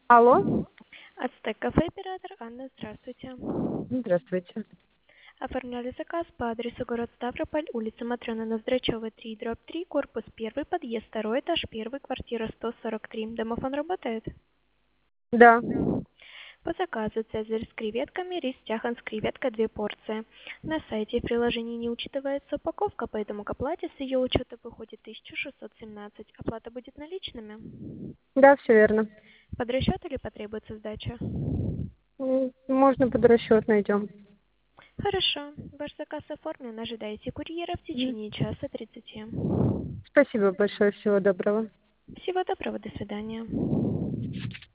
Алло, Ацтек кафе оператор Анна, здравствуйте. здравствуйте. Оформляли заказ по адресу город Ставрополь, улица Матрёны Ноздрачёвой, 3/3, корпус 1, подъезд 2, этаж 1, квартира 143. Домофон работает? Да, По заказу цезарь с креветками, рис тяхан с креветкой 2 порции. На сайте и приложении не учитывается упаковка, поэтому к оплате с ее учета выходит 1617. Оплата будет наличными. да, все верно. Под расчет или потребуется сдача? Можно под расчет найдем. Хорошо. Ваш заказ оформлен. Ожидайте курьера в течение часа 30. Спасибо большое, всего доброго. Всего доброго. До свидания.